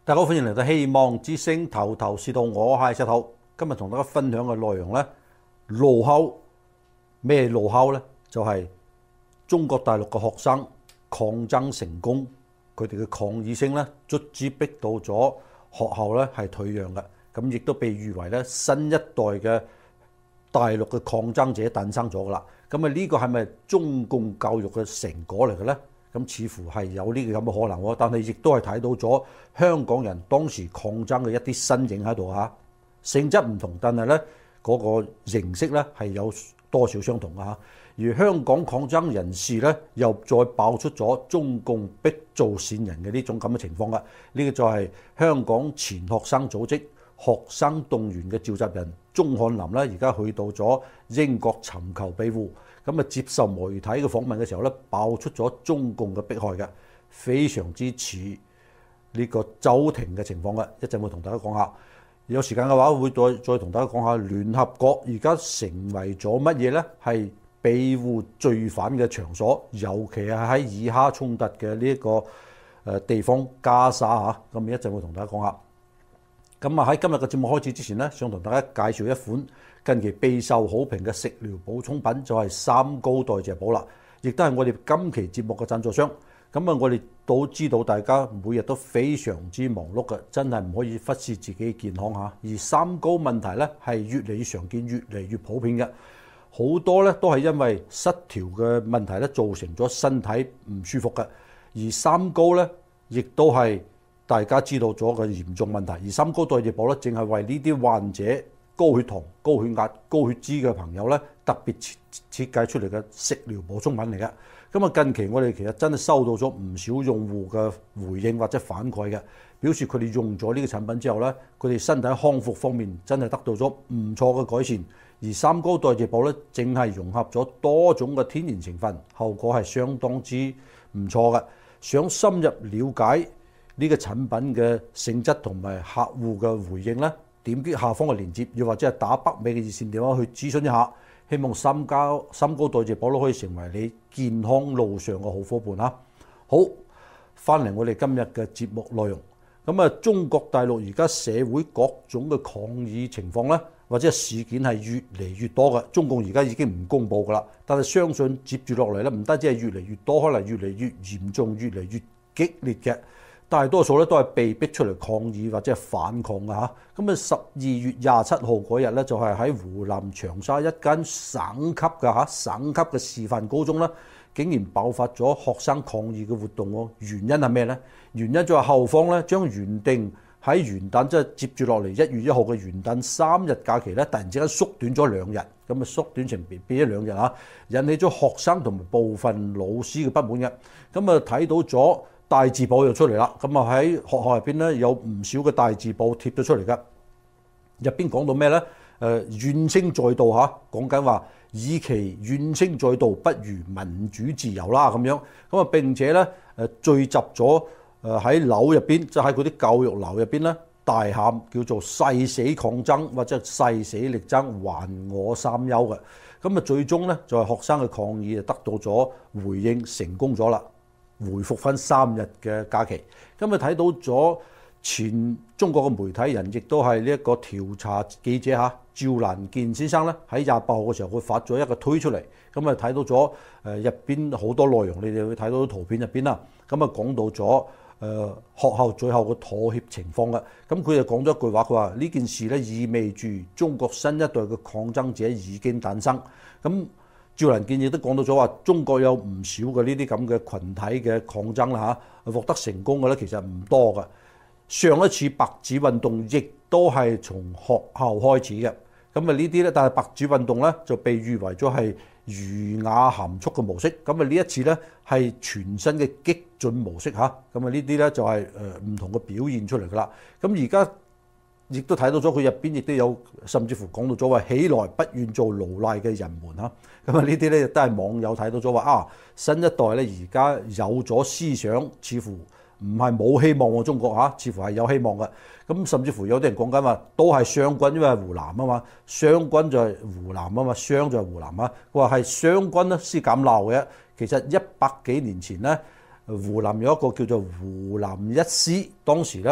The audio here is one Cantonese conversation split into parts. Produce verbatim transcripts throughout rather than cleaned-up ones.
大家好，歡迎嚟到希望之聲頭頭是道，我係石頭。今日同大家分享嘅內容呢，怒吼咩怒吼呢？就係、是、中國大陸嘅學生抗爭成功，佢哋嘅抗議聲呢，卒之逼到咗學校呢係退讓嘅，咁亦都被譽為呢新一代嘅大陸嘅抗爭者誕生咗噶啦。咁啊呢個係咪中共教育嘅成果嚟嘅呢？咁似乎係有呢個咁嘅可能喎，但係亦都係睇到咗香港人當時抗爭嘅一啲身影喺度嚇，性質唔同，但係咧嗰個形式咧係有多少相同嘅嚇。而香港抗爭人士咧又再爆出咗中共逼做線人嘅呢種咁嘅情況嘅，呢個就係香港前學生組織學生動員嘅召集人鍾翰林咧，而家去到咗英國尋求庇護。咁啊，接受媒體嘅訪問嘅時候咧，爆出咗中共嘅迫害嘅，非常之似呢個周庭嘅情況嘅。一陣會同大家講下，有時間嘅話會再再同大家講下聯合國而家成為咗乜嘢呢？係庇護罪犯嘅場所，尤其係喺以哈衝突嘅呢一個誒地方加沙嚇。咁一陣會同大家講下。咁啊喺今日嘅節目開始之前呢，想同大家介紹一款近期備受好評嘅食療補充品，就係三高代謝寶啦，亦都係我哋今期節目嘅贊助商。咁啊，我哋都知道大家每日都非常之忙碌嘅，真係唔可以忽視自己嘅健康嚇。而三高問題咧係越嚟越常見，越嚟越普遍嘅，好多咧都係因為失調嘅問題咧造成咗身體唔舒服嘅。而三高咧亦都係大家知道咗嘅嚴重問題。而三高代謝寶咧，正係為呢啲患者高血糖、高血壓、高血脂嘅朋友咧，特別設設計出嚟嘅食療補充品嚟嘅。咁啊，近期我哋其實真係收到咗唔少用戶嘅回應或者反饋嘅，表示佢哋用咗呢個產品之後咧，佢哋身體康復方面真係得到咗唔錯嘅改善。而三高代謝寶咧，正係融合咗多種嘅天然成分，後果係相當之唔錯嘅。想深入了解呢個產品嘅性質同埋客戶嘅回應咧，點擊下方嘅鏈接，又或者係打北美嘅熱線電話去諮詢一下，希望三高三高代謝寶都可以成為你健康路上嘅好夥伴嚇。好，翻嚟我哋今日嘅節目內容。咁啊，中國大陸而家社會各種嘅抗議情況咧，或者事件係越嚟越多嘅。中共而家已經唔公佈噶啦，但係相信接住落嚟咧，唔單止係越嚟越多，可能越嚟越嚴重、越嚟越激烈嘅。大多數咧都係被逼出嚟抗議或者係反抗嘅嚇。咁啊，十二月廿七號嗰日咧，就係喺湖南長沙一間省級嘅嚇省級嘅示範高中咧，竟然爆發咗學生抗議嘅活動喎。原因係咩呢？原因就係後方咧將原定喺元旦即係接住落嚟一月一號嘅元旦三日假期咧，突然之間縮短咗兩日，咁啊縮短成變變咗兩日嚇，引起咗學生同埋部分老師嘅不滿嘅。咁啊睇到咗大字報又出嚟啦，咁啊喺學校入邊咧有唔少嘅大字報貼咗出嚟㗎，入邊講到咩咧？誒怨聲載道嚇，講緊話與其怨聲載道，不如民主自由啦咁樣。咁啊並且咧誒聚集咗誒喺樓入邊，即係喺嗰啲教育樓入邊咧，大喊叫做誓死抗爭或者誓死力爭，還我三休嘅。咁啊最終咧就係學生嘅抗議就得到咗回應，成功咗啦。回復翻三日嘅假期，今日睇到咗前中國嘅媒體人，亦都係呢一個調查記者嚇趙蘭健先生咧，喺廿八號嘅時候，佢發咗一個推出嚟，咁啊睇到咗誒入邊好多內容，你哋會睇到圖片入邊啦，咁啊講到咗誒、呃、學校最後嘅妥協情況嘅，咁佢就講咗一句話，佢話呢件事咧意味住中國新一代嘅抗爭者已經誕生，咁。趙蘭健亦都講到咗話，中國有唔少嘅呢啲咁嘅群體嘅抗爭啦嚇，獲得成功嘅咧其實唔多嘅。上一次白紙運動亦都係從學校開始嘅，咁啊呢啲咧，但係白紙運動咧就被譽為咗係儒雅含蓄嘅模式，咁啊呢一次咧係全新嘅激進模式嚇，咁啊呢啲咧就係誒唔同嘅表現出嚟噶啦。咁而家亦都睇到咗佢入邊亦都有，甚至乎講到咗話起來不願做奴隸嘅人們嚇，咁啊呢啲咧亦都係網友睇到咗話啊，新一代咧而家有咗思想，似乎唔係冇希望喎，中國嚇，似乎係有希望嘅。咁甚至乎有啲人講緊話，都係湘軍，因為係湖南啊嘛，湘軍就係湖南啊嘛，湘就係湖南啊。佢話係湘軍咧先敢鬧嘅。其實一百幾年前咧，湖南有一個叫做湖南一師，當時咧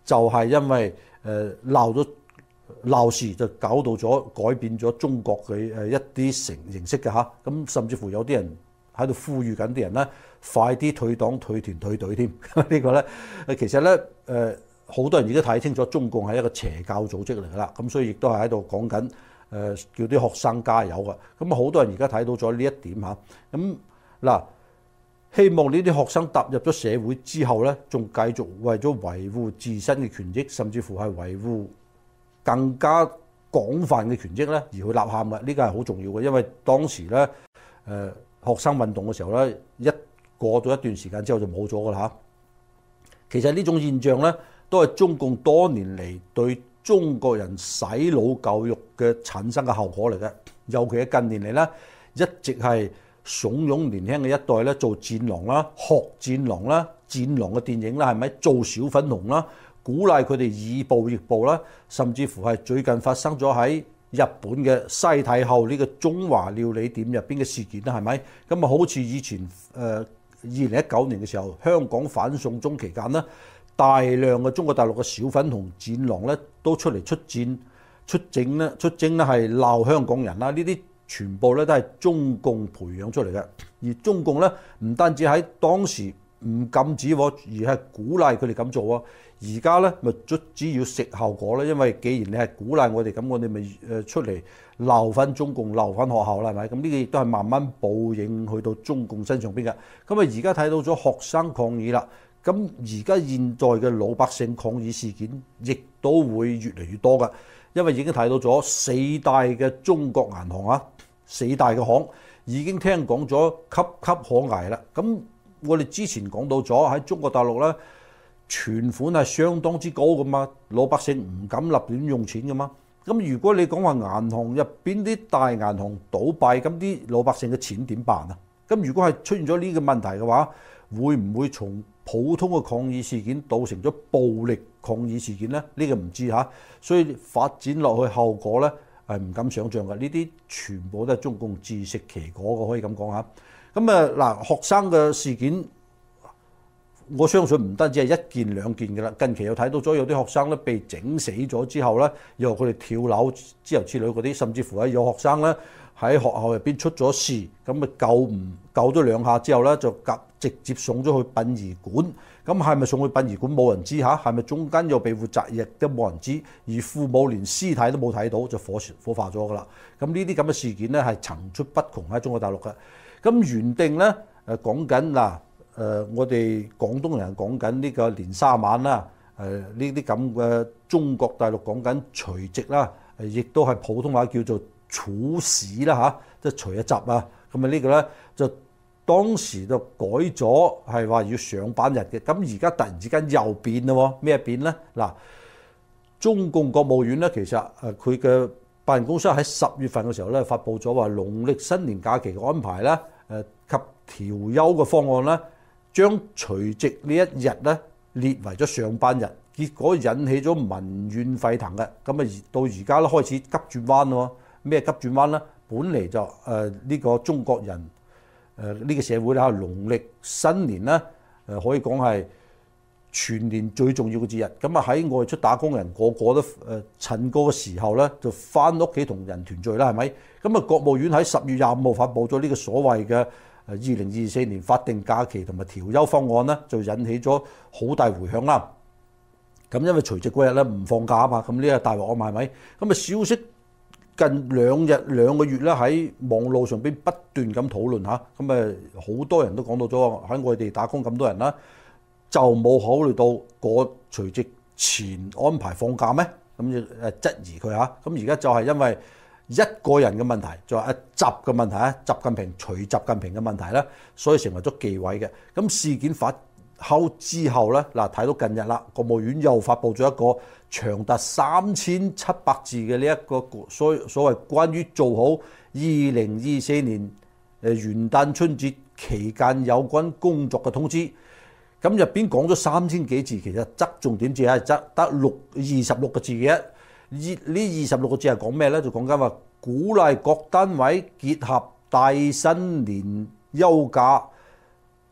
就係因為誒鬧咗鬧事，就搞到咗改變咗中國嘅誒一啲成形式嘅嚇。咁甚至乎有啲人喺度呼籲緊啲人咧，快啲退黨、退團、退隊添。呢個咧誒其實咧誒好多人已經睇清楚中共係一個邪教組織嚟㗎啦。咁所以亦都係喺度講緊誒叫啲學生加油㗎。咁啊好多人而家睇到咗呢一點嚇。咁嗱。希望呢啲學生踏入咗社會之後咧，仲繼續為咗維護自身嘅權益，甚至乎係維護更加廣泛嘅權益咧，而去吶喊嘅。呢個係好重要嘅，因為當時咧誒、呃、學生運動嘅時候咧，一過咗一段時間之後就冇咗㗎啦嚇。其實呢種現象咧，都係中共多年嚟對中國人洗腦教育嘅產生嘅後果嚟嘅。尤其係近年嚟咧，一直係慫恿年輕嘅一代咧做戰狼啦、學戰狼啦、戰狼嘅電影啦，係咪做小粉紅啦？鼓勵佢哋以暴易暴啦，甚至乎係最近發生咗喺日本嘅西太后呢個中華料理店入邊嘅事件啦，係咪？咁啊，好似以前誒二零一九年嘅時候，香港反送中期間呢，大量嘅中國大陸嘅小粉紅戰狼咧都出嚟出戰出征咧出征咧係鬧香港人啦，呢啲全部咧都係中共培養出嚟嘅，而中共咧唔單止喺當時唔禁止，而係鼓勵佢哋咁做喎。而家咧咪卒之要食後果咧，因為既然你係鼓勵我哋咁，我哋咪誒出嚟鬧翻中共、鬧翻學校啦，係咪？咁呢個亦都係慢慢報應去到中共身上邊嘅。咁啊，而家睇到咗學生抗議啦，咁而家現在嘅老百姓抗議事件亦都會越嚟越多㗎。因為已經睇到咗四大嘅中國銀行啊，四大嘅行已經聽講咗岌岌可危啦。咁我哋之前講到咗喺中國大陸咧，存款係相當之高噶嘛，老百姓唔敢立亂用錢噶嘛。咁如果你講話銀行入邊啲大銀行倒閉，咁啲老百姓嘅錢點辦啊？咁如果係出現咗呢個問題嘅話，會唔會從普通嘅抗議事件造成咗暴力抗議事件咧？呢個唔知嚇，所以發展落去後果咧係唔敢想像嘅。呢啲全部都係中共自食其果嘅，可以咁講嚇。咁啊嗱，學生嘅事件，我相信唔單止係一件兩件嘅啦。近期又睇到咗有啲學生咧被整死咗之後咧，又佢哋跳樓之後之類嗰啲，甚至乎係有學生咧喺學校入邊出咗事，咁啊救唔救咗兩下之後咧，就夾直接送咗去殯儀館。咁係咪送去殯儀館冇人知嚇？係咪中間有庇護責亦都冇人知？而父母連屍體都冇睇到，就火火化咗噶啦。咁呢啲咁嘅事件咧係層出不窮喺中國大陸嘅。咁原定咧誒講緊嗱誒，我哋廣東人講緊呢個年卅晚啦，誒呢啲咁嘅中國大陸講緊除夕啦，誒亦都係普通話叫做處屎啦嚇，即係除一集啊。咁啊呢個咧就當時就改咗係話要上班日嘅，咁而家突然之間又變啦喎，咩變咧？嗱，中共國務院咧其實誒佢嘅辦公室喺十月份嘅時候咧發布咗話農曆新年假期嘅安排咧誒及調休嘅方案咧，將除夕呢一日咧列為咗上班日，結果引起咗民怨沸騰嘅。咁啊到而家咧開始急轉彎咯，咩急轉彎咧？本嚟就誒呢、呃這個中國人誒呢、呃這個社會咧，農曆新年咧誒、呃、可以講係全年最重要嘅節日。咁啊喺外出打工人個個都誒、呃、趁嗰個時候咧，就翻屋企同人團聚啦，係咪？咁啊國務院喺十月廿五號發布咗呢個所謂嘅誒二零二四年法定假期同埋調休方案咧，就引起咗好大迴響啦。咁因為除夕嗰日咧唔放假啊嘛，咁呢個大鑊啊嘛，係咪？咁啊消息近兩日兩個月咧喺網路上邊不斷咁討論嚇，咁誒好多人都講到咗喺外地打工咁多人啦，就冇考慮到個除夕前安排放假咩？咁就誒質疑佢嚇。咁而家就係因為一個人嘅問題，就係阿習嘅問題啊，習近平除習近平嘅問題咧，所以成為咗忌諱嘅。咁事件發後之後咧，嗱睇到近日啦，國務院又發布咗一個長達三千七百字嘅呢一個所所謂關於做好二零二四年誒元旦春節期間有關工作嘅通知。咁入邊講咗三千幾字，其實側重點只係側得六二十六個字嘅。呢呢二十六個字係講咩咧？就講緊話鼓勵各單位結合帶薪年休假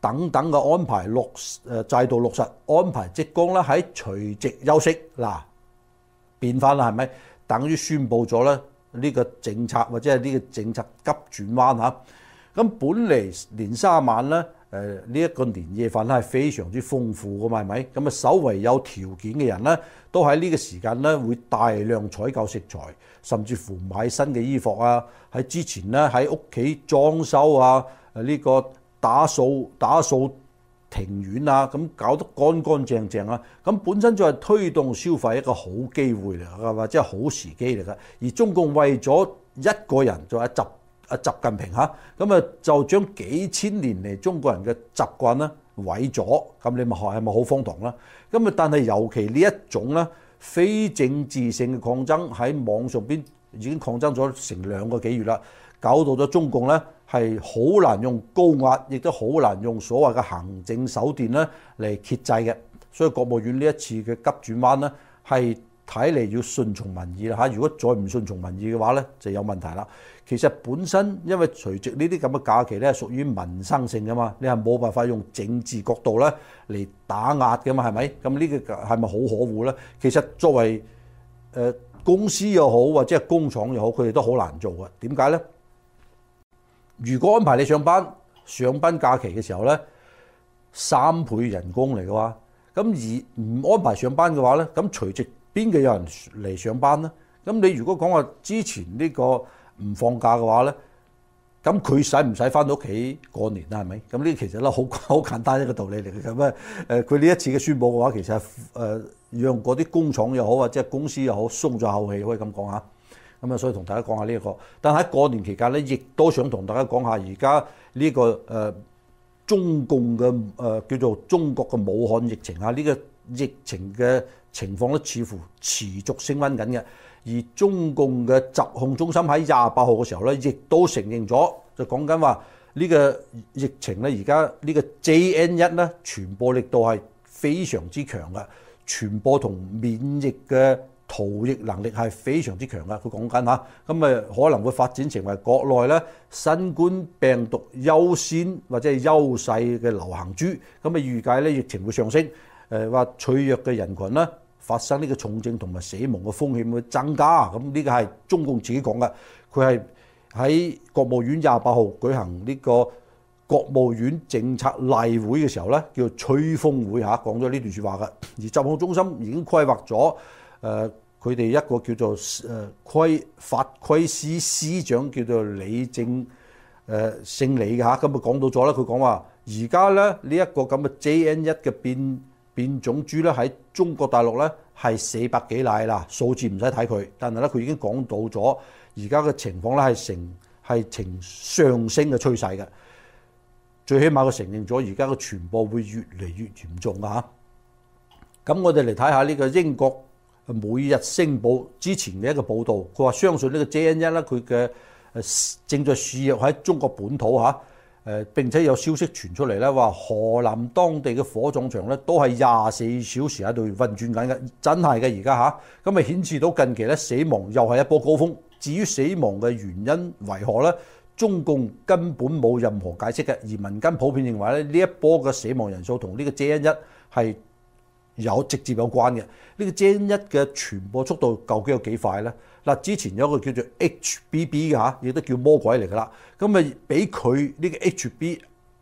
等等嘅安排落誒制度落實，安排職工咧喺除夕休息。嗱，變翻啦，係咪？等於宣佈咗咧呢個政策或者係呢個政策急轉彎嚇。咁本嚟年卅晚咧，誒呢一個年夜飯咧係非常之豐富噶嘛，係咪？咁啊，稍為有條件嘅人咧，都喺呢個時間咧會大量採購食材，甚至乎買新嘅衣服啊。喺之前咧喺屋企裝修啊，誒、這、呢個打掃打掃庭院啊，咁搞得乾乾淨淨啊。咁本身就係推動消費一個好機會嚟㗎，或者係好時機嚟㗎。而中共為咗一個人就係習啊習近平嚇，咁啊就將幾千年嚟中國人嘅習慣咧毀咗，咁你咪係咪好荒唐啦？咁啊，但係尤其呢一種咧非政治性嘅抗爭喺網上邊已經抗爭咗成兩個幾月啦，搞到咗中共咧係好難用高壓，亦都好難用所謂嘅行政手段咧嚟遏制嘅。所以國務院呢一次嘅急轉彎咧係睇嚟要順從民意啦嚇，如果再唔順從民意嘅話咧，就有問題啦。其實本身因為除夕呢啲咁嘅假期咧，係屬於民生性噶嘛，你係冇辦法用政治角度咧嚟打壓嘅嘛，係咪？咁呢個係咪好可惡咧？其實作為誒、呃、公司又好或者係工廠又好，佢哋都好難做嘅。點解咧？如果安排你上班上班假期嘅時候咧，三倍人工嚟嘅話，咁而唔安排上班嘅話咧，咁除夕邊個有人嚟上班咧？咁你如果講話之前呢個唔放假嘅話咧，咁佢使唔使翻到屋企過年啊？係咪？咁呢其實咧好好簡單一個道理嚟嘅。咁啊誒，佢呢一次嘅宣佈嘅話，其實係誒讓嗰啲工廠又好或者係公司又好鬆咗口氣，可以咁講下。咁啊，所以同大家講下呢一個。但喺過年期間咧，亦都想同大家講下而家呢個誒、呃、中共嘅誒、呃、叫做中國嘅武漢疫情啊，呢、這個疫情嘅情況咧，似乎持續升溫緊嘅。而中共嘅疾控中心喺廿八號嘅時候咧，亦都承認咗，就講緊話呢個疫情咧，而家呢個 J N 一咧傳播力度係非常之強嘅，傳播同免疫嘅逃逸能力係非常之強嘅。佢講緊嚇，咁咪可能會發展成為國內咧新冠病毒優先或者係優勢嘅流行株。咁咪預計咧疫情會上升，誒話脆弱嘅人群咧，發生呢個重症同埋死亡嘅風險會增加，咁呢個係中共自己講嘅。佢係喺國務院廿八號舉行呢個國務院政策例會嘅時候咧，叫做吹風會嚇，講咗呢段説話嘅。而疾控中心已經規劃咗誒佢哋一個叫做誒規法規司司長叫做李正誒姓李嘅嚇，咁啊講到咗啦，佢講話而家咧呢一個咁嘅 J N 一嘅變變種株咧喺中國大陸咧係四百幾例啦，數字唔使睇佢，但係咧佢已經講到咗而家嘅情況咧係呈係呈上升嘅趨勢嘅，最起碼佢承認咗而家嘅傳播會越嚟越嚴重㗎嚇。咁我哋嚟睇下呢個英國每日星報之前嘅一個報導，佢話相信呢個 J N 一咧佢嘅誒正在肆虐喺中國本土嚇。誒並且有消息傳出嚟咧，話河南當地嘅火葬場咧都係廿四小時喺度運轉緊嘅，真係嘅而家嚇。咁咪顯示到近期咧死亡又係一波高峰。至於死亡嘅原因為何咧，中共根本冇任何解釋嘅。而民間普遍認為咧，呢一波嘅死亡人數同呢個 J N 一係有直接有關嘅。呢個 J N 一嘅傳播速度究竟有幾快咧？嗱，之前有一個叫做 H B B 嘅嚇，亦都叫魔鬼嚟㗎啦。咁咪比佢呢個 H B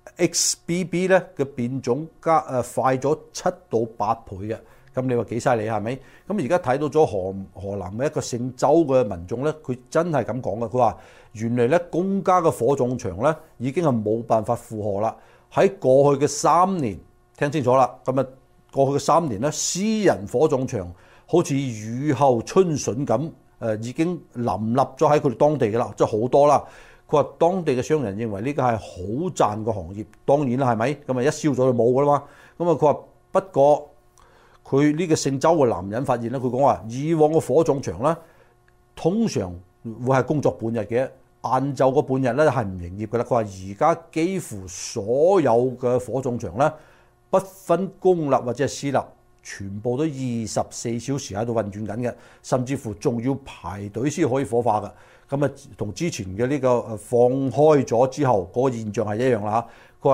X B B 咧嘅變種加誒快咗七到八倍嘅。咁你話幾犀利係咪？咁而家睇到咗河河南嘅一個姓周嘅民眾咧，佢真係咁講嘅。佢話原來咧公家嘅火葬場咧已經係冇辦法負荷啦。喺過去嘅三年，聽清楚啦。咁啊過去嘅三年咧，私人火葬場好似雨後春筍咁。誒已經林立咗喺佢哋當地嘅啦，即係好多啦。佢話當地嘅商人認為呢個係好賺嘅行業，當然啦，係咪？咁啊一燒咗就冇噶啦嘛。咁啊佢話不過佢呢個姓周嘅男人發現咧，佢講話以往嘅火葬場咧，通常會係工作半日嘅，晏晝嗰半日咧係唔營業嘅啦。佢話而家幾乎所有嘅火葬場咧，不分公立或者係私立，全部都二十四小時喺度運轉緊嘅，甚至乎仲要排隊先可以火化嘅。咁啊，同之前嘅呢個誒放開咗之後嗰個現象係一樣啦嚇。佢話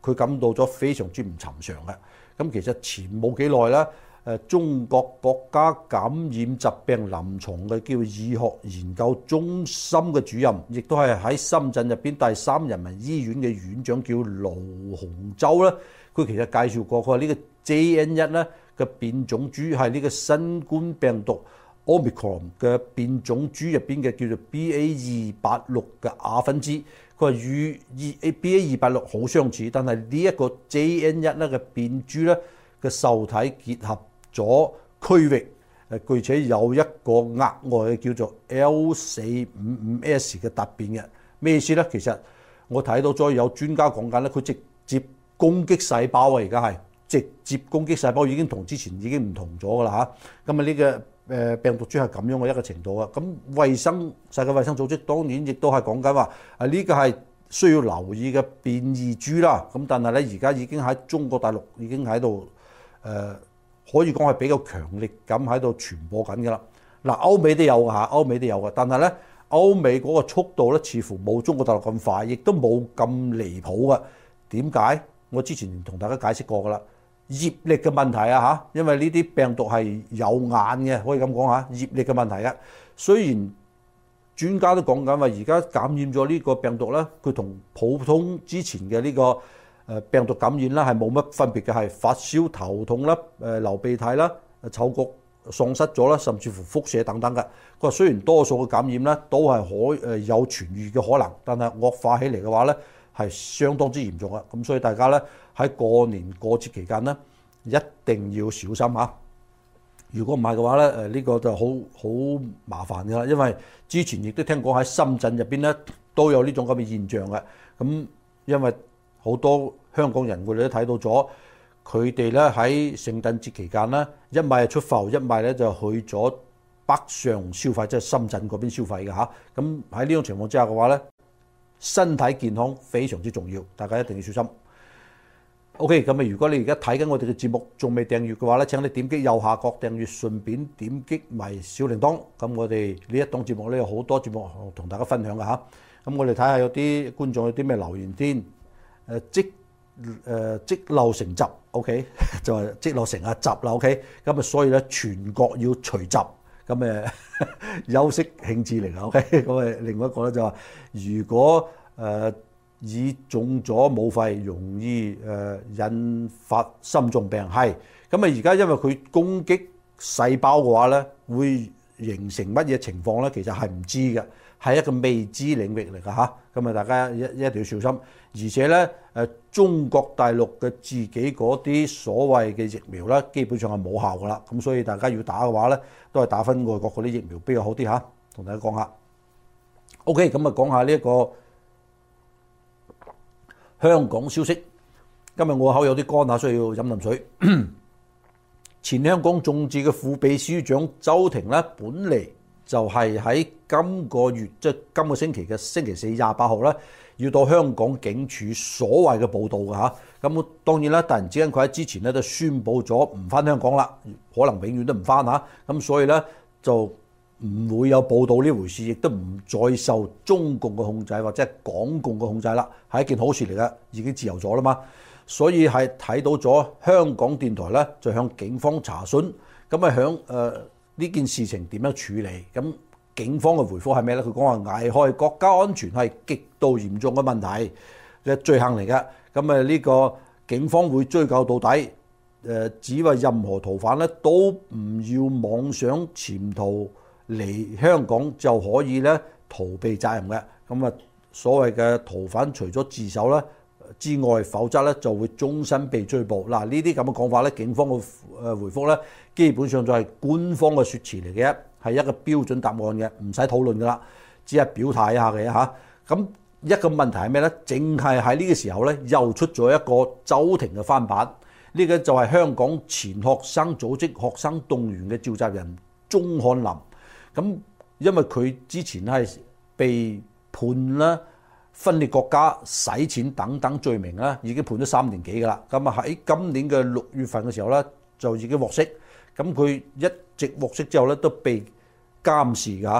佢感到咗非常之唔尋常嘅。咁其實前冇幾耐咧，誒中國國家感染疾病臨床嘅叫醫學研究中心嘅主任，亦都係喺深圳入邊第三人民醫院嘅院長叫盧洪洲咧。佢其實介紹過，佢話呢個 J N 一咧嘅變種株係呢個新冠病毒 Omicron 嘅變種株入邊嘅叫做 B A 二八六嘅亞分支。佢話與 B A 二八六好相似，但係呢一個 J N 一咧嘅變株咧嘅受體結合咗區域，誒據且有一個額外嘅叫做 L 四五五 S 嘅突變嘅。咩意思咧？其實我睇到咗有專家講緊咧，佢直接攻擊細胞啊！而家係直接攻擊細胞，已經同之前已經唔同咗㗎啦嚇。咁啊呢個誒病毒株係咁樣嘅一個程度啊。咁衞生世界衛生組織當然亦都係講緊話啊，呢個係需要留意嘅變異株啦。咁但係咧而家已經喺中國大陸已經喺度誒，可以講係比較強力咁喺度傳播緊㗎啦。嗱，歐美都有㗎嚇，歐美都有㗎，但係咧歐美嗰個速度咧似乎冇中國大陸咁快，亦都冇咁離譜㗎。點解？我之前同大家解釋過㗎啦，業力嘅問題啊嚇，因為呢啲病毒係有眼嘅，可以咁講嚇，業力嘅問題嘅。雖然專家都講緊話，而家感染咗呢個病毒咧，佢同普通之前嘅呢個誒病毒感染啦係冇乜分別嘅，係發燒、頭痛啦、誒流鼻涕啦、嗅覺喪失咗啦，甚至乎輻射等等嘅。佢話雖然多數嘅感染咧都係可誒有痊愈嘅可能，但係惡化起嚟嘅話咧，係相當之嚴重啊！咁所以大家咧喺過年過節期間咧，一定要小心嚇。如果唔係嘅話咧，誒呢個就好好麻煩㗎啦。因為之前亦都聽講喺深圳入邊咧都有呢種咁嘅現象嘅。咁因為好多香港人佢哋都睇到咗，佢哋咧喺聖誕節期間咧，一咪係出埠，一咪咧就去咗北上消費，即係深圳嗰邊消費嘅嚇。咁喺呢種情況之下嘅話咧，身體健康非常之重要，大家一定要小心。OK， 咁啊，如果你而家睇緊我哋嘅節目仲未訂閱嘅話咧，請你點擊右下角訂閱，順便點擊埋小鈴鐺。咁我哋呢一檔節目咧有好多節目同大家分享嘅嚇。咁我哋睇下有啲觀眾有啲咩留言先。誒積誒積漏成集 ，OK 就係積漏成一集啦 ，OK。咁啊，所以咧全國要除集。咁誒休息興致嚟㗎 ，OK。咁誒另外一個咧就話，如果誒、呃、已中咗武肺，容易誒、呃、引發心臟病，係。咁啊而家因為佢攻擊細胞嘅話咧，會形成乜嘢情況咧？其實係唔知嘅，係一個未知領域嚟㗎嚇。咁啊大家一一定要小心。而且咧誒中國大陸嘅自己嗰啲所謂嘅疫苗咧，基本上係冇效㗎啦。咁所以大家要打嘅話咧，都係打翻外國嗰啲疫苗比較好啲嚇。同大家講下。OK， 咁啊講下呢一個香港消息。今日我口有啲乾啊，需要飲啖水。前香港眾志嘅副秘書長周庭咧，本嚟就係喺今個月即係、就是、今個星期嘅星期四廿八號咧，要到香港警署所謂嘅報到嘅嚇。咁當然啦，突然之間佢喺之前咧就宣布咗唔翻香港啦，可能永遠都唔翻嚇。咁所以咧就唔會有報到呢回事，亦都唔再受中共嘅控制或者係港共嘅控制啦，係一件好事嚟嘅，已經自由咗啦嘛。所以係睇到咗香港電台咧，就向警方查詢，咁啊響誒呢件事情點樣處理？咁警方嘅回覆係咩咧？佢講話危害國家安全係極度嚴重嘅問題嘅罪行嚟嘅，咁啊呢個警方會追究到底。誒只話任何逃犯咧都唔要妄想潛逃嚟香港就可以咧逃避責任嘅。咁啊所謂嘅逃犯除咗自首咧之外，否則咧就會終身被追捕。嗱，呢啲咁嘅講法咧，警方嘅誒回覆咧，基本上就係官方嘅説詞嚟嘅，係一個標準答案嘅，唔使討論噶啦，只係表態一下嘅嚇。咁一個問題係咩咧？淨係喺呢個時候咧，又出咗一個周庭嘅翻版。呢個就係香港前學生組織學生動員嘅召集人鍾漢林。咁因為佢之前係被判啦，分裂國家、洗錢等等罪名啦，已經判咗三年幾㗎啦。咁啊喺今年嘅六月份嘅時候咧，就已經獲釋。咁佢一直獲釋之後咧，都被監視㗎。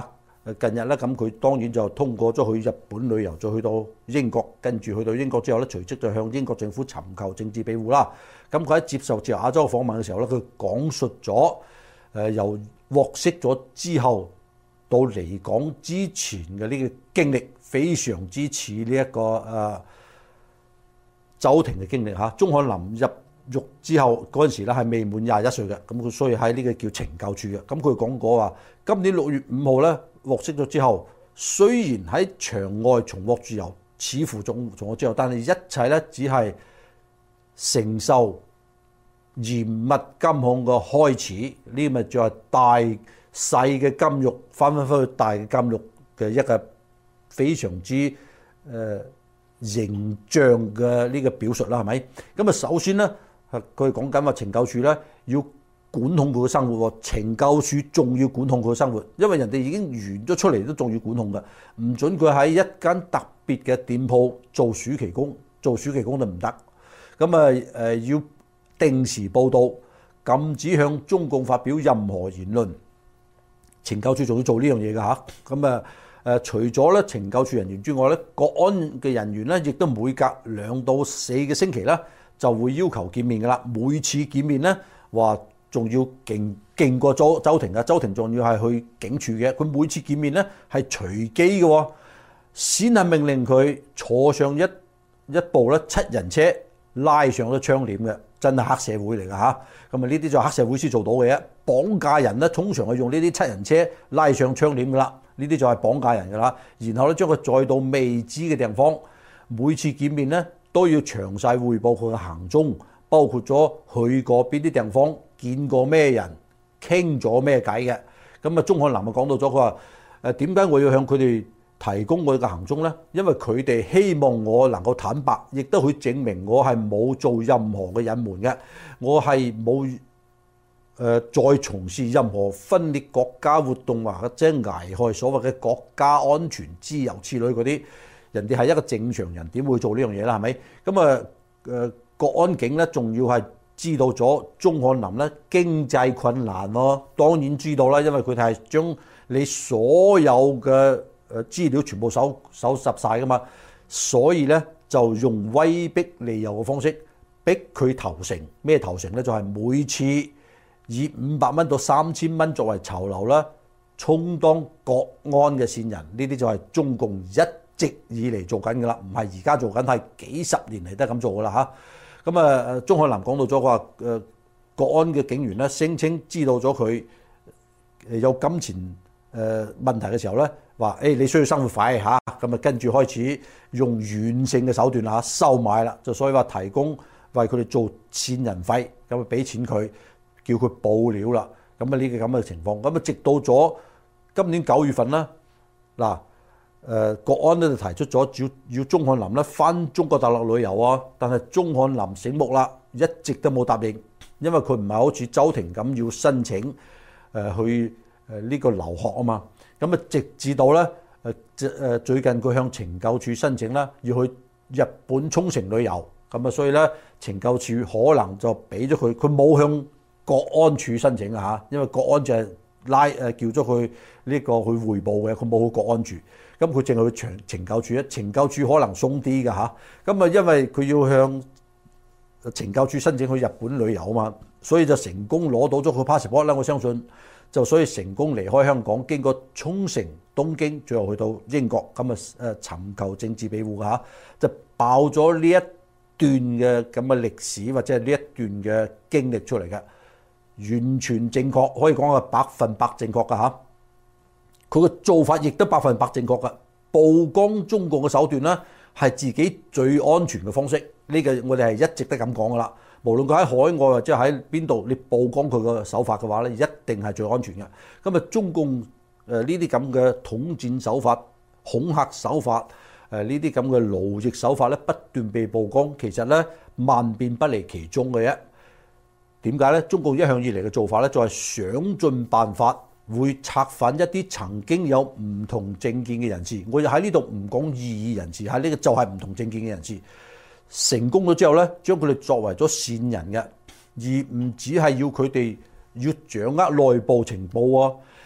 近日咧，咁佢當然就通過咗去日本旅遊，再去到英國，跟住去到英國之後咧，隨即就向英國政府尋求政治庇護啦。咁佢喺接受自由亞洲訪問嘅時候咧，佢講述咗誒由獲釋咗之後到離港之前嘅呢個經歷，非常之似呢一個誒周庭嘅經歷嚇。鍾翰林入獄之後嗰陣時咧係未滿廿一歲嘅，咁佢所以喺呢個叫懲教處嘅。咁佢講過話，今年六月五號咧獲釋咗之後，雖然喺場外重獲自由，似乎重重獲自由，但係一切咧只係承受嚴密監控嘅開始。呢咪就係大細嘅監獄翻返返去大嘅監獄嘅一個非常之誒、呃、形象嘅呢個表述啦，係咪？咁啊，首先咧。佢講緊話懲教處咧要管控佢嘅生活喎，懲教處仲要管控佢嘅生活，因為人哋已經完咗出嚟都仲要管控嘅，唔准佢喺一間特別嘅店鋪做暑期工，做暑期工都唔得。咁啊誒要定時報到，禁止向中共發表任何言論。懲教處仲要做呢樣嘢㗎嚇。咁啊誒除咗咧懲教處人員之外咧，國安嘅人員咧亦都每隔兩到四個星期啦，就會要求見面㗎啦。每次見面咧，話仲要勁勁過周周庭嘅，周庭仲要係去警署嘅。佢每次見面咧係隨機嘅，先係命令佢坐上一一部咧七人車，拉上咗窗簾嘅，真係黑社會嚟㗎嚇。咁啊呢啲就係黑社會先做到嘅啫。綁架人咧，通常係用呢啲七人車拉上窗簾㗎啦，呢啲就係綁架人㗎啦。然後咧將佢載到未知嘅地方，每次見面咧，都要詳細彙報佢嘅行蹤，包括咗去過邊啲地方，見過咩人，傾咗咩偈嘅。咁啊，鍾翰林啊講到咗，佢話誒點解我要向佢哋提供我嘅行蹤呢？因為佢哋希望我能夠坦白，亦都去證明我係冇做任何嘅隱瞞嘅，我係冇誒再從事任何分裂國家活動或者危害所謂嘅國家安全、自由之類嗰啲。人哋係一個正常人，點會做呢樣嘢啦？係咪？咁啊誒，國安警咧，仲要係知道咗鍾翰林咧經濟困難咯。當然知道啦，因為佢哋係將你所有嘅誒資料全部搜搜集晒噶嘛，所以咧就用威逼利誘嘅方式逼佢投誠。咩投誠咧？就係、是、每次以五百蚊到三千蚊作為酬勞啦，充當國安嘅線人。呢啲就係中共一直以嚟做緊㗎啦，唔係而家做緊，係幾十年嚟都係咁做㗎啦嚇。咁啊，鍾翰林講到咗話誒，國安嘅警員咧聲稱知道咗佢有金錢誒問題嘅時候咧，話誒你需要生活費嚇，咁啊跟住開始用軟性嘅手段嚇收買啦，就所以話提供為佢哋做線人費，咁啊俾錢佢，叫佢報料啦。咁啊呢個咁嘅情況，咁啊直到咗今年九月份啦，嗱。誒、呃、國安咧就提出咗要要鍾翰林咧返中國大陸旅遊啊，但係鍾翰林醒目啦，一直都冇答應，因為佢唔係好似周庭咁要申請誒、呃、去誒呢個留學啊嘛。咁啊直至到咧誒誒最近佢向懲教處申請啦，要去日本沖繩旅遊，咁啊所以咧懲教處可能就俾咗佢，佢冇向國安處申請啊嚇，因為國安就係拉誒叫咗佢呢個去匯報嘅，佢冇去國安處。咁佢淨係去懲懲教處咧，懲教處可能鬆啲㗎嚇。咁啊，因為佢要向懲教處申請去日本旅遊啊嘛，所以就成功攞到咗佢 passport 啦。我相信就所以成功離開香港，經過沖繩、東京，最後去到英國，咁啊誒尋求政治庇護㗎嚇，就爆咗呢一段嘅咁嘅歷史或者係呢一段嘅經歷出嚟嘅，完全正確，可以講係百分百正確㗎嚇。佢嘅做法亦都百分百正確嘅，曝光中共嘅手段啦，係自己最安全嘅方式。呢個我哋係一直都咁講噶啦。無論佢喺海外或者喺邊度，你曝光佢嘅手法嘅話咧，一定係最安全嘅。咁啊，中共誒呢啲咁嘅統戰手法、恐嚇手法、誒呢啲咁嘅奴役手法咧，不斷被曝光，其實咧萬變不離其宗嘅啫。點解咧？中共一向以嚟嘅做法咧，就係想盡辦法。會策反一啲曾經有唔同政見嘅人士，我喺呢度唔講異議人士，喺呢個就係唔同政見嘅人士。成功咗之後咧，將佢哋作為咗線人嘅，而唔只係要佢哋要掌握內部情報啊，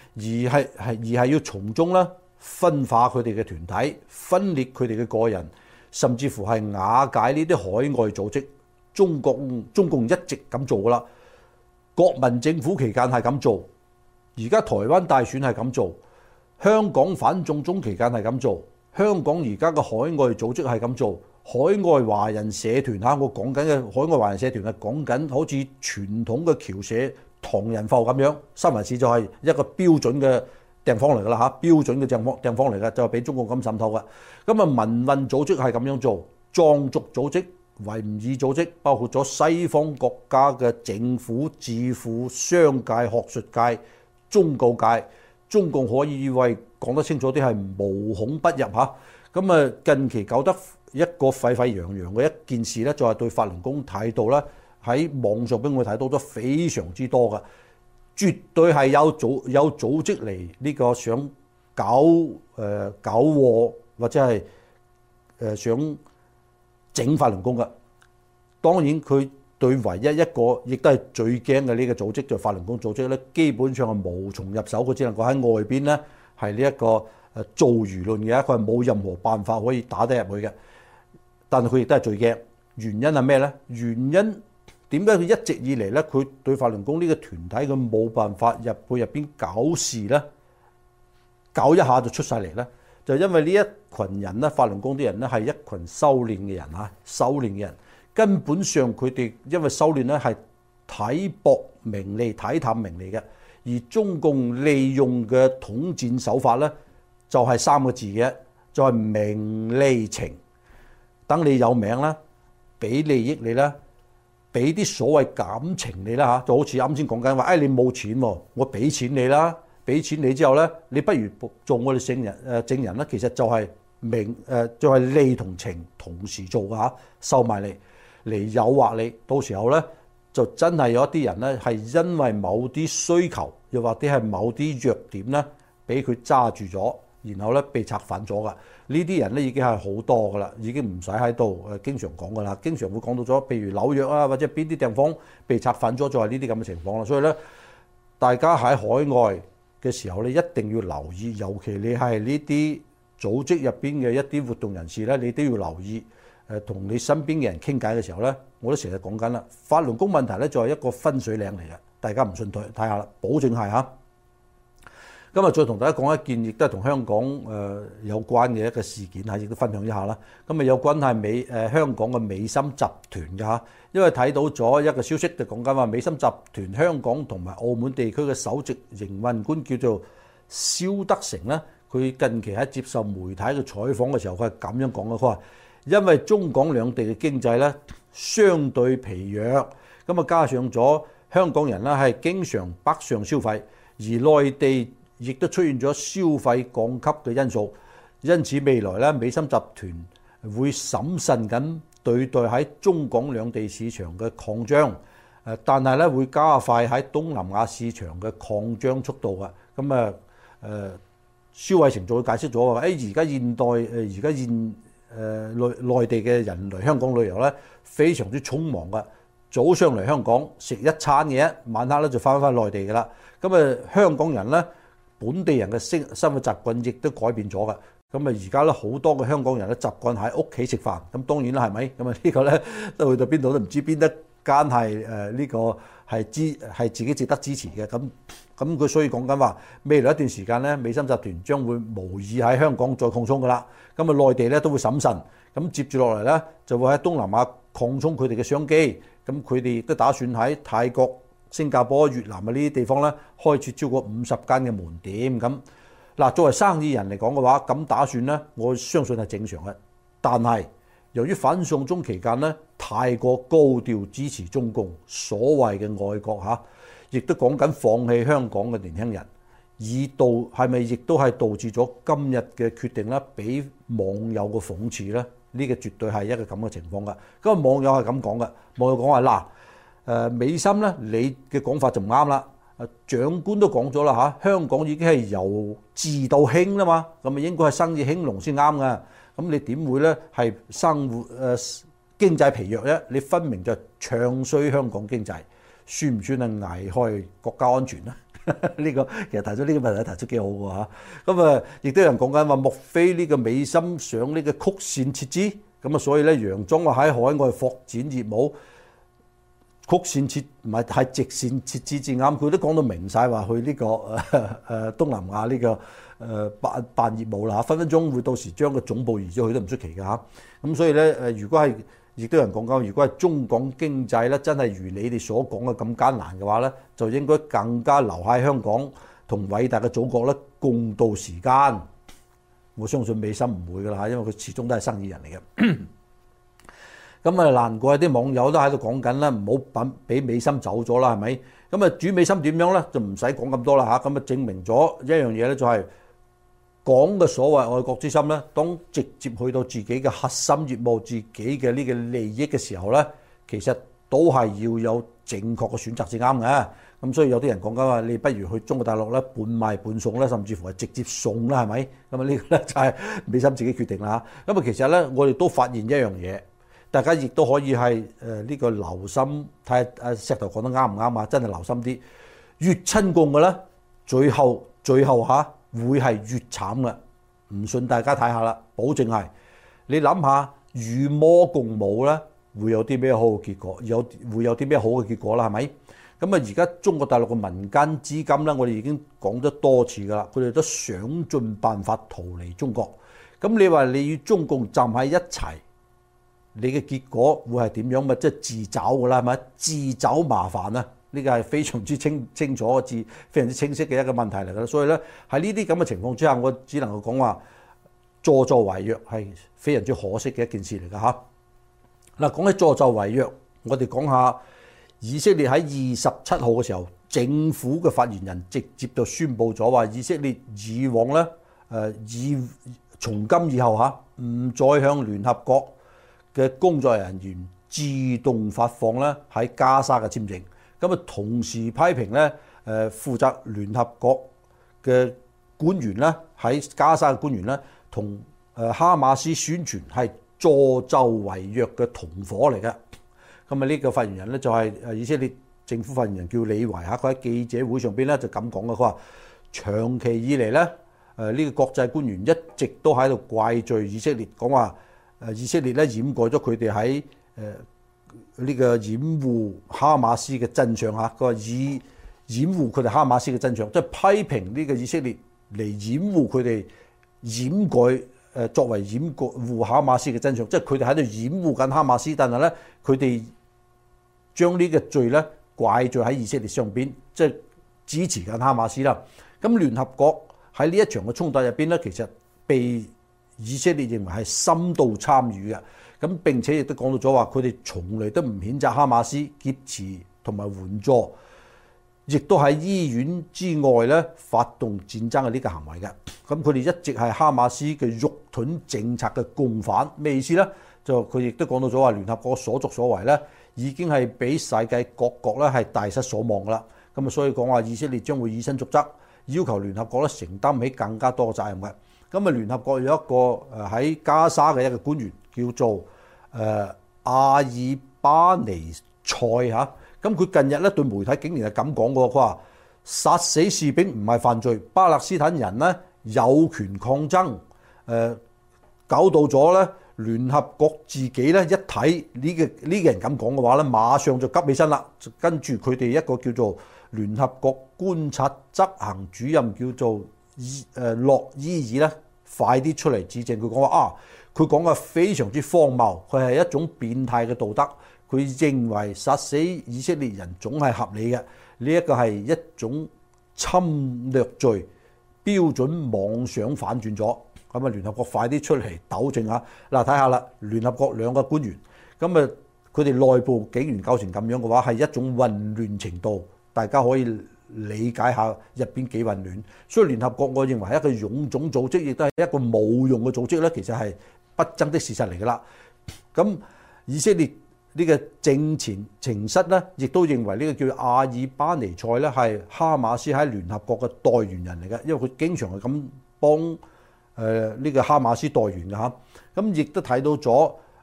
而係係而係要從中咧分化佢哋嘅團體，分裂佢哋嘅個人，甚至乎係瓦解呢啲海外組織。中共中共一直咁做噶啦，國民政府期間係咁做，而家台灣大選係咁做，香港反送中期間係咁做，香港而家嘅海外組織係咁做，海外華人社團嚇，我講緊嘅海外華人社團係講緊好似傳統嘅僑社唐人埠咁樣，三藩市就係一個標準嘅地方嚟噶啦嚇，標準嘅地方地方嚟嘅，就係俾中共咁滲透嘅。咁啊民運組織係咁樣做，藏族組織、維吾爾組織，包括咗西方國家嘅政府、智庫、商界、學術界、宗教界，中共可以為講得清楚啲係無孔不入嚇。咁啊近期搞得一個沸沸揚揚嘅一件事咧，就係對法輪功態度咧喺網上邊我睇到咗非常之多嘅，絕對係有組有組織嚟呢個想搞誒、呃、搞禍或者係誒、呃、想整法輪功嘅。當然佢對唯一一個亦都係最驚嘅呢個組織就係法輪功組織咧，基本上係無從入手，佢只能夠喺外邊咧係呢一個誒做輿論嘅，佢係冇任何辦法可以打得入去嘅。但係佢亦都係最驚，原因係咩咧？原因點解佢一直以嚟咧，佢對法輪功呢個團體佢冇辦法入去入邊搞事咧，搞一下就出晒嚟咧？就因為呢一群人咧，法輪功啲人咧係一群修煉嘅人嚇，修煉嘅人。根本上佢哋因為修煉咧係睇薄名利、睇淡名利嘅，而中共利用嘅統戰手法咧就係三個字嘅，就係名利情。等你有名啦，俾利益你啦，俾啲所謂感情你啦嚇，就好似啱先講緊話，誒你冇錢喎，我俾錢你啦，俾錢你之後咧，你不如做我哋聖人誒證人啦。其實就係名誒，就係利同情同時做嘅嚇，收埋你。嚟誘惑你，到時候咧就真係有一啲人咧係因為某啲需求，又或者係某啲弱點咧，俾佢揸住咗，然後咧被策反咗噶。呢啲人咧已經係好多噶啦，已經唔使喺度誒經常講噶啦，經常會講到咗，譬如紐約啊，或者邊啲地方被策反咗，就係呢啲咁嘅情況啦。所以咧，大家喺海外嘅時候咧，一定要留意，尤其你係呢啲組織入邊嘅一啲活動人士咧，你都要留意。誒同你身邊嘅人傾偈嘅時候咧，我都成日講緊啦。法輪功問題咧就係一個分水嶺嚟嘅，大家唔信睇睇下啦，保證係嚇。今日再同大家講一件，亦都係同香港誒有關嘅一個事件嚇，亦都分享一下啦。咁啊有關係美誒香港嘅美心集團嘅嚇，因為睇到咗一個消息就講緊話，美心集團香港同埋澳門地區嘅首席營運官叫做蕭德成咧，佢近期喺接受媒體嘅採訪嘅時候，佢係咁樣講嘅，佢話，因為中港兩地嘅經濟咧相對疲弱，咁啊加上咗香港人咧係經常北上消費，而內地亦都出現咗消費降級嘅因素，因此未來咧美心集團會審慎咁對待喺中港兩地市場嘅擴張，誒但係咧會加快喺東南亞市場嘅擴張速度嘅。咁啊誒蕭偉成就會解釋咗話，誒而家現代誒而家現誒內內地嘅人嚟香港旅遊咧，非常之匆忙噶。早上嚟香港食一餐嘢，晚黑咧就翻返內地噶啦。咁啊，香港人咧，本地人嘅生生活習慣亦都改變咗噶。咁啊，而家咧好多嘅香港人咧習慣喺屋企食飯。咁當然啦，係咪？咁啊呢個咧都去到邊度都唔知邊一間係誒呢個係支係自己值得支持嘅。咁咁佢所以講緊話，未來一段時間咧，美心集團將會無意喺香港再擴充噶啦。咁啊，內地咧都會審慎。咁接住落嚟咧，就會喺東南亞擴充佢哋嘅商機。咁佢哋亦都打算喺泰國、新加坡、越南啊呢啲地方咧開設超過五十間嘅門店。咁嗱，作為生意人嚟講嘅話，咁打算咧，我相信係正常嘅。但係由於反送中期間咧太過高調支持中共所謂嘅愛國嚇，亦都講緊放棄香港嘅年輕人，以導係咪亦都係導致咗今日嘅決定咧，俾網友嘅諷刺咧？呢個絕對係一個咁嘅情況㗎。咁啊，網友係咁講嘅，網友講話嗱，誒美心咧，你嘅講法就唔啱啦。誒長官都講咗啦嚇，香港已經係由治到興啦嘛，咁啊應該係生意興隆先啱㗎。咁你點會咧係生活誒經濟疲弱咧？你分明就唱衰香港經濟，算唔算係危害國家安全咧？ 呢個其實提出呢個問題提出幾好嘅嚇。咁啊，亦都有人講緊話，莫非呢個美心想呢個曲線撤資？咁啊，所以咧楊莊話喺海外發展業務，曲線撤唔係係直線撤資至啱。佢都講到明晒話去呢、這個誒誒、呃、東南亞呢、這個誒、呃、辦辦業務啦嚇，分分鐘會到時將個總部移咗去都唔出奇㗎嚇。咁所以咧誒，如果係亦都有人講緊，如果係中港經濟咧真係如你哋所講嘅咁艱難嘅話咧，就應該更加留喺香港同偉大嘅祖國咧共度時間。我相信美心唔會㗎啦，因為佢始終都係生意人嚟嘅。咁啊，難怪啲網友都喺度講緊啦，唔好等俾美心走咗啦，係咪？咁啊，主美心點樣咧，就唔使講咁多啦嚇。咁啊，證明咗一樣嘢咧，就係講嘅所謂愛國之心咧，當直接去到自己嘅核心業務、自己嘅呢個利益嘅時候咧，其實都係要有正確嘅選擇至啱嘅。咁所以有啲人講緊話，你不如去中國大陸咧，半賣半送咧，甚至乎係直接送啦，係咪？咁啊，呢個咧就係美心自己決定啦嚇。咁啊，其實咧，我哋都發現一樣嘢，大家亦都可以係誒呢個留心睇下阿石頭講得啱唔啱啊？真係留心啲，越親共嘅咧，最後最後嚇會係越慘嘅。唔信大家睇下啦，保證係。你諗下，與魔共舞咧，會有啲咩好嘅結果？有會有啲咩好嘅結果啦？係咪？咁啊，而家中國大陸嘅民間資金咧，我哋已經講得多次噶啦，佢哋都想盡辦法逃離中國。咁你話你與中共站喺一齊，你嘅結果會係點樣？咪即係自找噶啦，係咪？自找麻煩啊！呢個係非常之清清楚嘅字，非常之清晰嘅一個問題嚟㗎。所以咧，喺呢啲咁嘅情況之下，我只能夠講話助紂為虐係非常之可惜嘅一件事嚟㗎嚇。嗱，講起助紂為虐，我哋講下。以色列喺二十七號嘅時候，政府嘅發言人直接就宣布咗話，以色列以往咧誒以從今以後嚇唔再向聯合國嘅工作人員自動發放咧喺加沙嘅簽證。咁啊，同時批評咧誒負責聯合國嘅官員咧喺加沙嘅官員咧同誒哈馬斯宣傳係助紂為虐嘅同伙嚟嘅。咁啊，呢個發言人咧就係誒以色列政府發言人叫李維嚇，佢喺記者會上邊咧就咁講嘅，佢話長期以嚟咧誒呢個國際官員一直都喺度怪罪以色列，講話誒以色列咧掩蓋咗佢哋喺誒呢個掩護哈馬斯嘅真相嚇，佢話以掩護佢哋哈馬斯嘅真相，即係批評呢個以色列嚟掩護佢哋掩蓋誒作為掩護哈馬斯嘅真相，即係佢哋喺度掩護緊哈馬斯，但係咧佢哋將呢個罪咧怪罪喺以色列上邊，即係支持緊哈馬斯啦。咁聯合國喺呢一場嘅衝突入邊咧，其實被以色列認為係深度參與嘅。咁並且亦都講到咗話，佢哋從嚟都唔譴責哈馬斯劫持同埋援助，亦都喺醫院之外咧發動戰爭嘅呢個行為嘅。咁佢哋一直係哈馬斯嘅肉盾政策嘅共犯。咩意思咧？就佢亦都講到咗話，聯合國所作所為咧，已經係俾世界各國咧係大失所望噶啦。咁啊，所以講話以色列將會以身作則，要求聯合國咧承擔起更加多嘅責任嘅。咁啊，聯合國有一個誒喺加沙嘅一個官員叫做誒、呃、阿爾巴尼塞嚇。咁佢近日咧對媒體竟然係咁講過，佢話殺死士兵唔係犯罪，巴勒斯坦人咧有權抗爭。誒、呃、搞到咗咧。聯合國自己咧一睇呢個呢個人咁講嘅話咧，馬上就急起身啦。跟住佢哋一個叫做聯合國觀察執行主任叫做伊誒洛伊爾咧，快啲出嚟指證佢講話啊！佢講嘅非常之荒謬，佢係一種變態嘅道德。佢認為殺死以色列人總係合理嘅，呢一個係一種侵略罪，標準妄想反轉咗。咁啊，聯合國快啲出嚟糾正下。嗱，睇下啦，聯合國兩個官員，咁啊，佢哋內部竟然搞成咁樣嘅話，係一種混亂程度，大家可以理解下入邊幾混亂。所以聯合國，我認為係一個臃腫組織，亦都係一個冇用嘅組織咧。其實係不爭的事實嚟㗎啦。咁以色列呢個政前情室咧，亦都認為呢個叫阿爾巴尼塞咧係哈馬斯喺聯合國嘅代言人嚟嘅，因為佢經常係咁幫。誒、呃、呢、這個哈馬斯代言嘅嚇，咁亦都睇到咗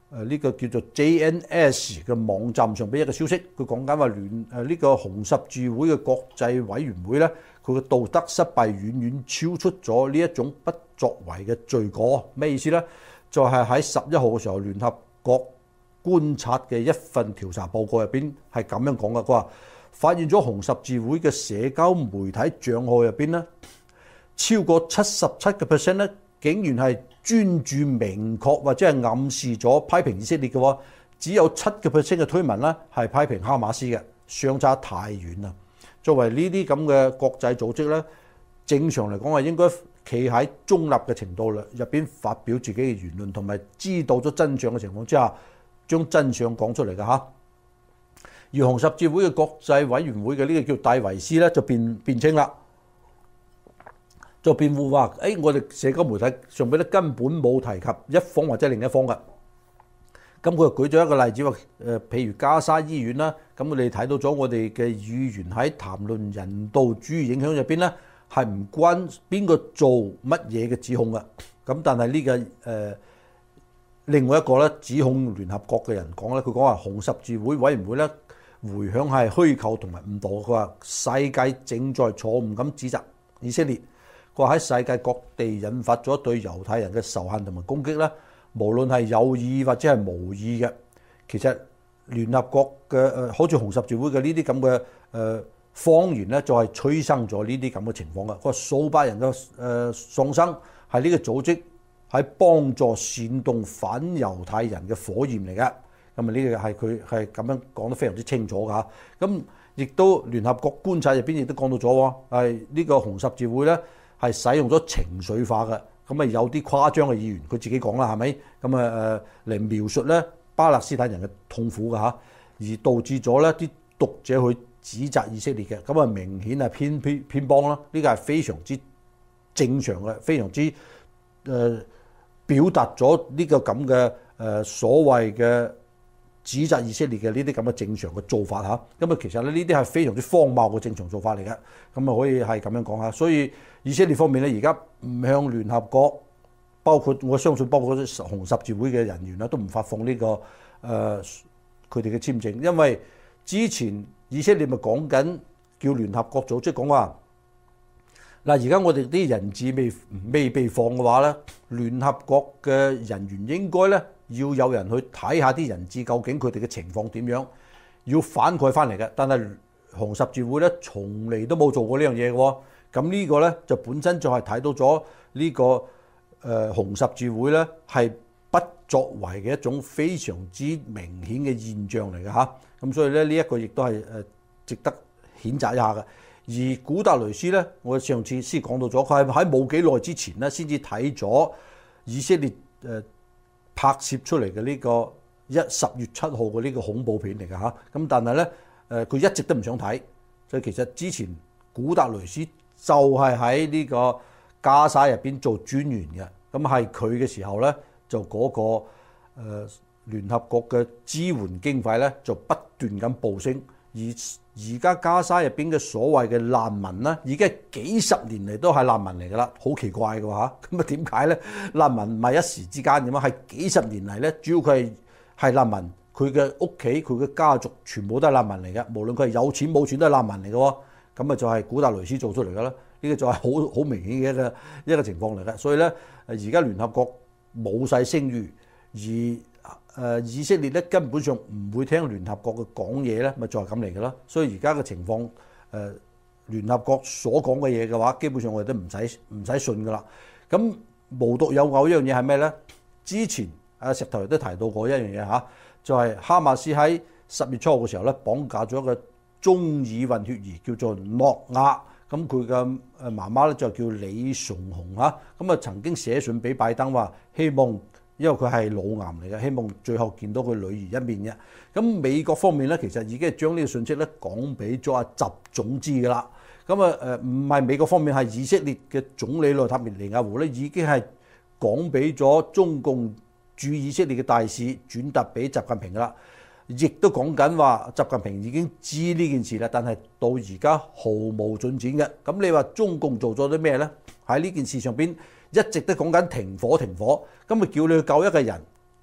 誒呢個叫做 J N S 嘅網站上邊一個消息，佢講緊話聯誒呢個紅十字會嘅國際委員會咧，佢嘅道德失敗遠遠超出咗呢一種不作為嘅罪過。咩意思咧？就係喺十一號嘅時候，聯合國觀察嘅一份調查報告入邊係咁樣講嘅，佢話發現咗紅十字會嘅社交媒體帳號入邊咧，超過七十七個 percent 咧，竟然係專注明確或者係暗示咗批評以色列嘅喎，只有七個 percent 嘅推文咧係批評哈馬斯嘅，相差太遠啦。作為呢啲咁嘅國際組織咧，正常嚟講係應該企喺中立嘅程度入邊發表自己嘅言論，同埋知道咗真相嘅情況之下，將真相講出嚟嘅嚇。而紅十字會嘅國際委員會嘅呢個叫戴維斯咧，就辯辯稱啦。就辯護話，誒、哎，我哋社交媒體上邊咧根本冇提及一方或者另一方嘅。咁佢又舉咗一個例子話，誒、呃，譬如加沙醫院啦，咁我哋睇到咗我哋嘅議員喺談論人道主義影響入邊咧，係唔關邊個做乜嘢嘅指控嘅。咁但係呢、這個誒、呃、另外一個咧指控聯合國嘅人講咧，佢講話紅十字會委員會咧回響係虛構同埋誤導。佢話世界正在錯誤咁指責以色列。佢話喺世界各地引發咗對猶太人嘅仇恨同埋攻擊啦，無論係有意或者係無意嘅。其實聯合國嘅誒，好似紅十字會嘅呢啲咁嘅誒謊言咧，就係催生咗呢啲咁嘅情況嘅。佢話數百人嘅誒喪生係呢個組織喺幫助煽動反猶太人嘅火焰嚟嘅。咁啊，呢個係佢係咁樣講得非常之清楚㗎。咁亦都聯合國觀察入邊亦都講到咗喎，係呢個紅十字會咧，係使用咗情緒化嘅，咁啊有啲誇張嘅議員，佢自己講啦，係咪？咁啊誒嚟描述咧巴勒斯坦人嘅痛苦嘅嚇，而導致咗咧啲讀者去指責以色列嘅，咁啊明顯係偏偏偏幫啦。呢個係非常之正常嘅，非常之誒、呃、表達咗呢個咁嘅誒所謂嘅指責以色列嘅呢啲咁嘅正常嘅做法嚇。咁啊其實咧呢啲係非常之荒謬嘅正常做法嚟嘅，咁啊可以係咁樣講下。所以以色列方面咧，而家唔向聯合國，包括我相信包括啲紅十字會嘅人員啦，都唔發放呢、這個誒佢哋嘅簽證，因為之前以色列咪講緊叫聯合國組織講話嗱，而家我哋啲人質未未被放嘅話咧，聯合國嘅人員應該咧要有人去睇下啲人質究竟佢哋嘅情況點樣，要反饋翻嚟嘅。但係紅十字會咧從嚟都冇做過呢樣嘢嘅喎。咁呢個咧就本身就係睇到咗呢、這個誒、呃、紅十字會咧係不作為嘅一種非常之明顯嘅現象嚟嘅嚇。咁所以咧呢一、這個亦都係誒值得譴責一下嘅。而古特雷斯咧，我上次先講到咗，佢係喺冇幾耐之前咧先至睇咗以色列誒拍攝出嚟嘅呢個一十月七號嘅呢個恐怖片嚟嘅嚇。咁但係咧誒佢一直都唔想睇，所以其實之前古特雷斯就係喺呢個加沙入邊做專員嘅，咁係佢嘅時候咧，就嗰、那個誒、呃、聯合國嘅支援經費咧就不斷咁暴升，而而家加沙入邊嘅所謂嘅難民咧，已經係幾十年嚟都係難民嚟㗎啦，好奇怪嘅嚇。咁啊點解咧？難民唔係一時之間咁啊，係幾十年嚟咧，主要佢係係難民，佢嘅屋企佢嘅家族全部都係難民嚟嘅，無論佢係有錢冇錢都係難民嚟嘅喎。咁啊就係古特雷斯做出嚟㗎啦，呢個就係好好明顯嘅一個一個情況嚟嘅。所以咧，而家聯合國冇晒聲譽，而誒以色列咧根本上唔會聽聯合國嘅講嘢咧，咪就係咁嚟㗎啦。所以而家嘅情況，誒聯合國所講嘅嘢嘅話，基本上我哋都唔使唔使信㗎啦。咁無獨有偶一樣嘢係咩咧？之前阿石頭都提到過一樣嘢嚇，就係哈馬斯喺十月初嘅時候咧綁架咗一個中以混血兒叫做諾亞，咁佢嘅誒媽媽咧就叫李崇紅嚇，咁啊曾經寫信俾拜登話希望，因為佢係腦癌嚟嘅，希望最後見到佢女兒一面嘅。咁美國方面咧其實已經係將呢個信息咧講俾咗阿習總知㗎啦。咁啊誒唔係美國方面，係以色列嘅總理內塔尼亞胡咧已經係講俾咗中共駐以色列嘅大使轉達俾習近平㗎啦。亦都講緊話，習近平已經知呢件事啦，但係到而家毫無進展嘅。咁你話中共做咗啲咩呢？喺呢件事上邊一直都講緊停火停火，咁咪叫你去救一個人，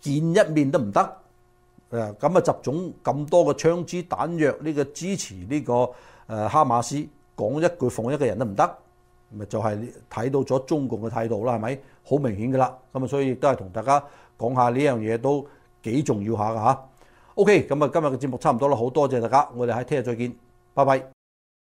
見一面都唔得。誒咁啊，習總咁多個槍支彈藥呢個支持呢個誒哈馬斯，講一句放一個人都唔得，咪就係睇到咗中共嘅態度啦，係咪？好明顯㗎啦。咁啊，所以亦都係同大家講下呢樣嘢都幾重要下㗎嚇。OK，咁啊，今日嘅節目差唔多啦，好多謝大家，我哋喺聽日再見，拜拜。